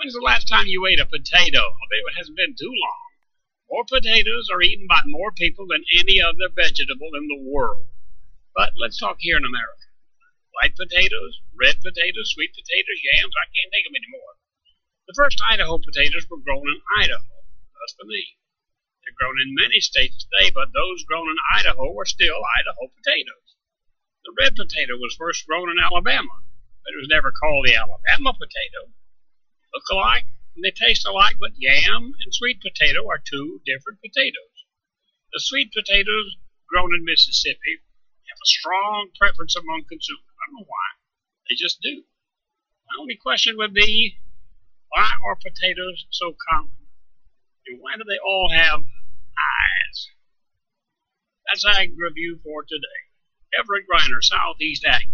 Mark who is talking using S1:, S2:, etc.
S1: When's the last time you ate a potato? I bet it hasn't been too long. More potatoes are eaten by more people than any other vegetable in the world. But let's talk here in America. White potatoes, red potatoes, sweet potatoes, yams, I can't think of any more. The first Idaho potatoes were grown in Idaho. That's for me. They're grown in many states today, but those grown in Idaho are still Idaho potatoes. The red potato was first grown in Alabama, but it was never called the Alabama potato. They look alike and they taste alike, but yam and sweet potato are two different potatoes. The sweet potatoes grown in Mississippi have a strong preference among consumers. I don't know why. They just do. My only question would be, why are potatoes so common? And why do they all have eyes? That's Ag Review for today. Everett Griner, Southeast Ag